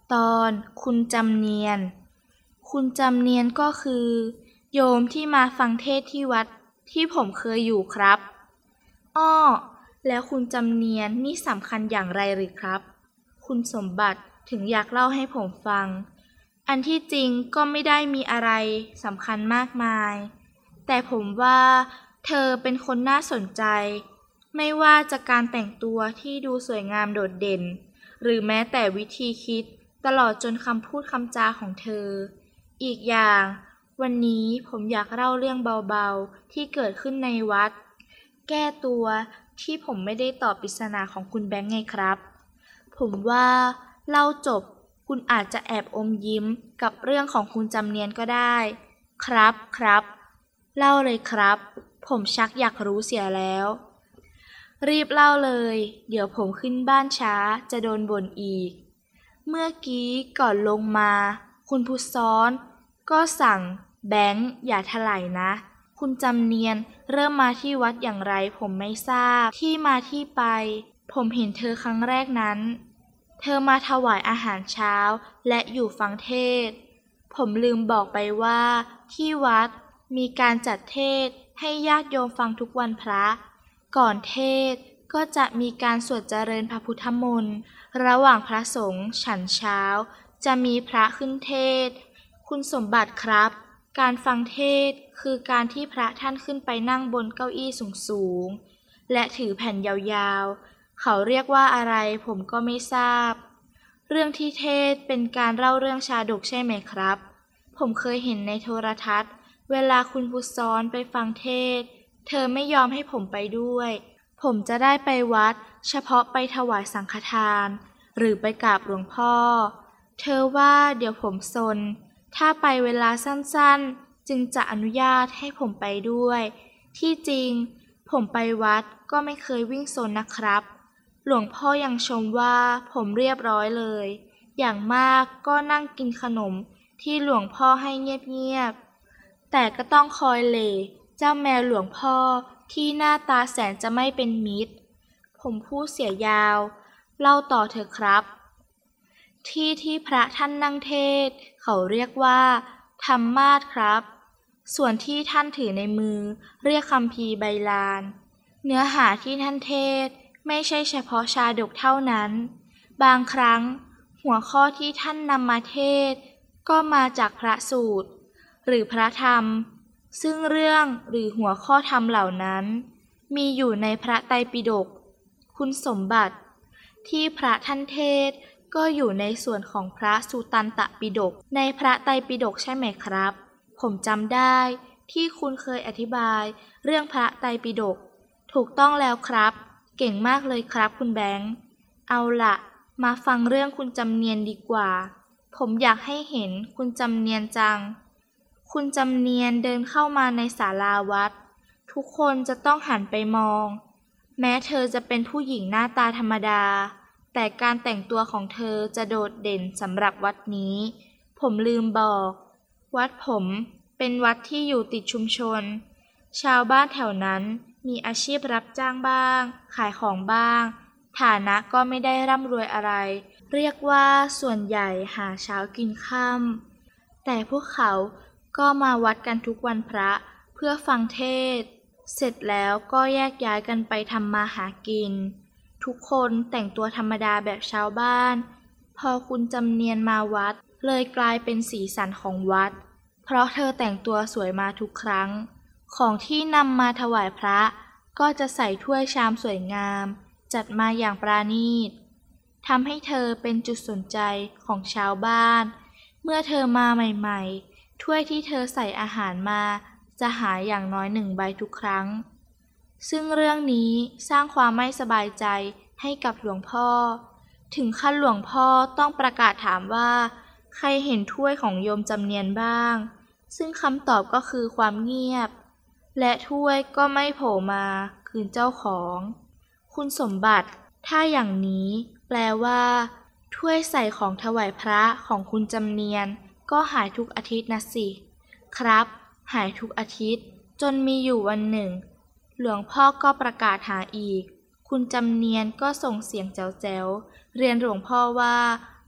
ตอนคุณจำเนียนคุณจำเนียนก็คือโยมที่มาฟังเทศน์ที่วัดที่ผมเคยอยู่ครับอ้อแล้วคุณจำเนียนนี่สำคัญอย่างไรหรือครับคุณสมบัติถึงอยากเล่าให้ผมฟังอันที่จริงก็ไม่ได้มีอะไรสำคัญมากมายแต่ผมว่าเธอเป็นคนน่าสนใจไม่ว่าจะการแต่งตัวที่ดูสวยงามโดดเด่นหรือแม้แต่วิธีคิดตลอดจนคำพูดคำจาของเธออีกอย่างวันนี้ผมอยากเล่าเรื่องเบาๆที่เกิดขึ้นในวัดแก้ตัวที่ผมไม่ได้ตอบปริศนาของคุณแบงค์ไงครับผมว่าเล่าจบคุณอาจจะแอบอมยิ้มกับเรื่องของคุณจำเนียนก็ได้ครับเล่าเลยครับผมชักอยากรู้เสียแล้วรีบเล่าเลยเดี๋ยวผมขึ้นบ้านช้าจะโดนบ่นอีกเมื่อกี้ก่อนลงมาคุณผู้ซ้อนก็สั่งแบงค์อย่าถลายนะคุณจำเนียนเริ่มมาที่วัดอย่างไรผมไม่ทราบที่มาที่ไปผมเห็นเธอครั้งแรกนั้นเธอมาถวายอาหารเช้าและอยู่ฟังเทศน์ผมลืมบอกไปว่าที่วัดมีการจัดเทศน์ให้ญาติโยมฟังทุกวันพระก่อนเทศน์ก็จะมีการสวดเจริญพระพุทธมนต์ระหว่างพระสงฆ์ฉันเช้าจะมีพระขึ้นเทศน์คุณสมบัติครับการฟังเทศน์คือการที่พระท่านขึ้นไปนั่งบนเก้าอี้สูงๆและถือแผ่นยาวๆเขาเรียกว่าอะไรผมก็ไม่ทราบเรื่องที่เทศน์เป็นการเล่าเรื่องชาดกใช่ไหมครับผมเคยเห็นในโทรทัศน์เวลาคุณผู้ซ้อนไปฟังเทศน์เธอไม่ยอมให้ผมไปด้วยผมจะได้ไปวัดเฉพาะไปถวายสังฆทานหรือไปกราบหลวงพ่อเธอว่าเดี๋ยวผมซนถ้าไปเวลาสั้นๆจึงจะอนุญาตให้ผมไปด้วยที่จริงผมไปวัดก็ไม่เคยวิ่งซนนะครับหลวงพ่อยังชมว่าผมเรียบร้อยเลยอย่างมากก็นั่งกินขนมที่หลวงพ่อให้เงียบๆแต่ก็ต้องคอยเหล่เจ้าแมวหลวงพ่อที่หน้าตาแสนจะไม่เป็นมิตรผมพูดเสียยาวเล่าต่อเถอะครับที่พระท่านนั่งเทศน์เขาเรียกว่าธรรมาสน์ครับส่วนที่ท่านถือในมือเรียกคัมภีร์ไบลานเนื้อหาที่ท่านเทศน์ไม่ใช่เฉพาะชาดกเท่านั้นบางครั้งหัวข้อที่ท่านนำมาเทศน์ก็มาจากพระสูตรหรือพระธรรมซึ่งเรื่องหรือหัวข้อธรรมเหล่านั้นมีอยู่ในพระไตรปิฎกคุณสมบัติที่พระท่านเทศน์ก็อยู่ในส่วนของพระสุตันตปิฎกในพระไตรปิฎกใช่ไหมครับผมจำได้ที่คุณเคยอธิบายเรื่องพระไตรปิฎกถูกต้องแล้วครับเก่งมากเลยครับคุณแบงค์เอาล่ะมาฟังเรื่องคุณจำเนียนดีกว่าผมอยากให้เห็นคุณจำเนียนจังคุณจำเนียนเดินเข้ามาในศาลาวัดทุกคนจะต้องหันไปมองแม้เธอจะเป็นผู้หญิงหน้าตาธรรมดาแต่การแต่งตัวของเธอจะโดดเด่นสำหรับวัดนี้ผมลืมบอกวัดผมเป็นวัดที่อยู่ติดชุมชนชาวบ้านแถวนั้นมีอาชีพรับจ้างบ้างขายของบ้างฐานะก็ไม่ได้ร่ำรวยอะไรเรียกว่าส่วนใหญ่หาเช้ากินค่ำแต่พวกเขาก็มาวัดกันทุกวันพระเพื่อฟังเทศน์เสร็จแล้วก็แยกย้ายกันไปทำมาหากินทุกคนแต่งตัวธรรมดาแบบชาวบ้านพอคุณจำเนียนมาวัดเลยกลายเป็นสีสันของวัดเพราะเธอแต่งตัวสวยมาทุกครั้งของที่นำมาถวายพระก็จะใส่ถ้วยชามสวยงามจัดมาอย่างปราณีตทำให้เธอเป็นจุดสนใจของชาวบ้านเมื่อเธอมาใหม่ๆถ้วยที่เธอใส่อาหารมาจะหายอย่างน้อย1 ใบทุกครั้งซึ่งเรื่องนี้สร้างความไม่สบายใจให้กับหลวงพ่อถึงขั้นหลวงพ่อต้องประกาศถามว่าใครเห็นถ้วยของโยมจำเนียนบ้างซึ่งคำตอบก็คือความเงียบและถ้วยก็ไม่โผล่มาคืนเจ้าของคุณสมบัติถ้าอย่างนี้แปลว่าถ้วยใส่ของถวายพระของคุณจำเนียนก็หายทุกอาทิตย์นะสิครับหายทุกอาทิตย์จนมีอยู่วันหนึ่งหลวงพ่อก็ประกาศหาอีกคุณจำเนียนก็ส่งเสียงแจ๋วๆเรียนหลวงพ่อว่า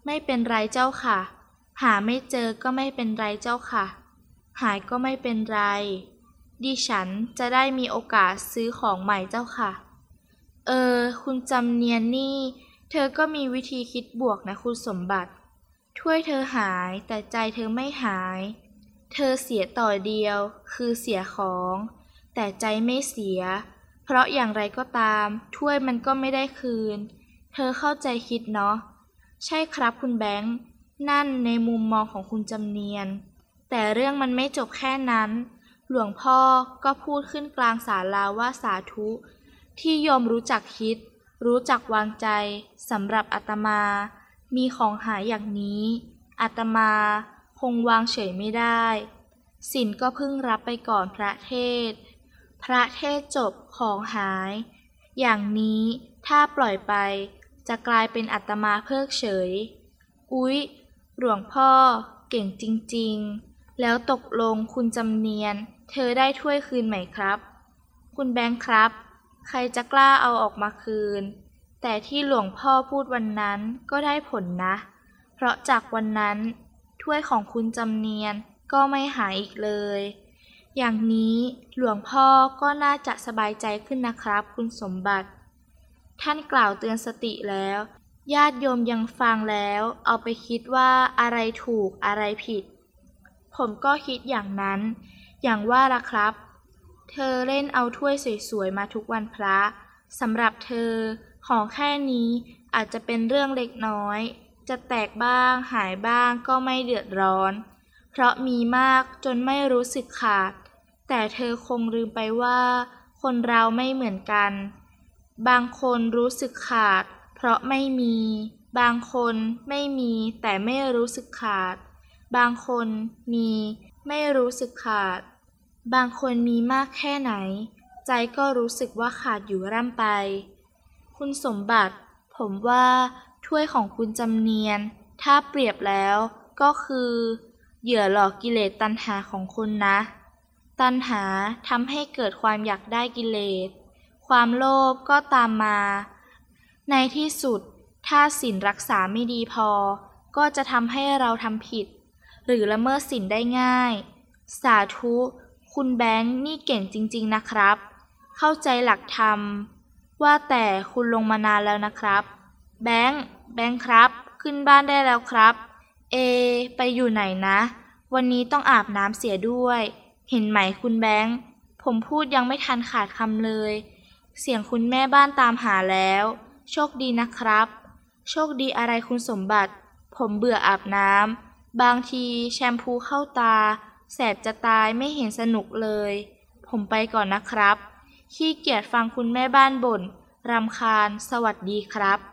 ไม่เป็นไรเจ้าค่ะหาไม่เจอก็ไม่เป็นไรเจ้าค่ะหายก็ไม่เป็นไรดิฉันจะได้มีโอกาสซื้อของใหม่เจ้าค่ะคุณจำเนียนนี่เธอก็มีวิธีคิดบวกนะคุณสมบัติถ้วยเธอหายแต่ใจเธอไม่หายเธอเสียต่อเดียวคือเสียของแต่ใจไม่เสียเพราะอย่างไรก็ตามถ้วยมันก็ไม่ได้คืนเธอเข้าใจคิดเนาะใช่ครับคุณแบงค์นั่นในมุมมองของคุณจำเนียนแต่เรื่องมันไม่จบแค่นั้นหลวงพ่อก็พูดขึ้นกลางศาลาว่าสาธุที่โยมรู้จักคิดรู้จักวางใจสำหรับอาตมามีของหายอย่างนี้อาตมาคงวางเฉยไม่ได้ศีลก็เพิ่งรับไปก่อนพระเทศจบของหายอย่างนี้ถ้าปล่อยไปจะกลายเป็นอาตมาเพิกเฉยอุ๊ยหลวงพ่อเก่งจริงๆแล้วตกลงคุณจำเนียนเธอได้ถ้วยคืนไหมครับคุณแบงค์ครับใครจะกล้าเอาออกมาคืนแต่ที่หลวงพ่อพูดวันนั้นก็ได้ผลนะเพราะจากวันนั้นถ้วยของคุณจำเนียนก็ไม่หายอีกเลยอย่างนี้หลวงพ่อก็น่าจะสบายใจขึ้นนะครับคุณสมบัติท่านกล่าวเตือนสติแล้วญาติโยมยังฟังแล้วเอาไปคิดว่าอะไรถูกอะไรผิดผมก็คิดอย่างนั้นอย่างว่าล่ะครับเธอเล่นเอาถ้วยสวยๆมาทุกวันพระสำหรับเธอของแค่นี้อาจจะเป็นเรื่องเล็กน้อยจะแตกบ้างหายบ้างก็ไม่เดือดร้อนเพราะมีมากจนไม่รู้สึกขาดแต่เธอคงลืมไปว่าคนเราไม่เหมือนกันบางคนรู้สึกขาดเพราะไม่มีบางคนไม่มีแต่ไม่รู้สึกขาดบางคนมีไม่รู้สึกขาดบางคนมีมากแค่ไหนใจก็รู้สึกว่าขาดอยู่ร่ำไปคุณสมบัติผมว่าถ้วยของคุณจำเนียนถ้าเปรียบแล้วก็คือเหยื่อหลอกกิเลสตัณหาของคุณนะตัณหาทำให้เกิดความอยากได้กิเลสความโลภก็ตามมาในที่สุดถ้าศีลรักษาไม่ดีพอก็จะทำให้เราทำผิดหรือละเมิดศีลได้ง่ายสาธุคุณแบงค์นี่เก่งจริงๆนะครับเข้าใจหลักธรรมว่าแต่คุณลงมานานแล้วนะครับแบงค์ครับขึ้นบ้านได้แล้วครับไปอยู่ไหนนะวันนี้ต้องอาบน้ำเสียด้วยเห็นไหมคุณแบงค์ผมพูดยังไม่ทันขาดคำเลยเสียงคุณแม่บ้านตามหาแล้วโชคดีนะครับโชคดีอะไรคุณสมบัติผมเบื่ออาบน้ำบางทีแชมพูเข้าตาแสบจะตายไม่เห็นสนุกเลยผมไปก่อนนะครับขี้เกียจฟังคุณแม่บ้านบ่นรำคาญสวัสดีครับ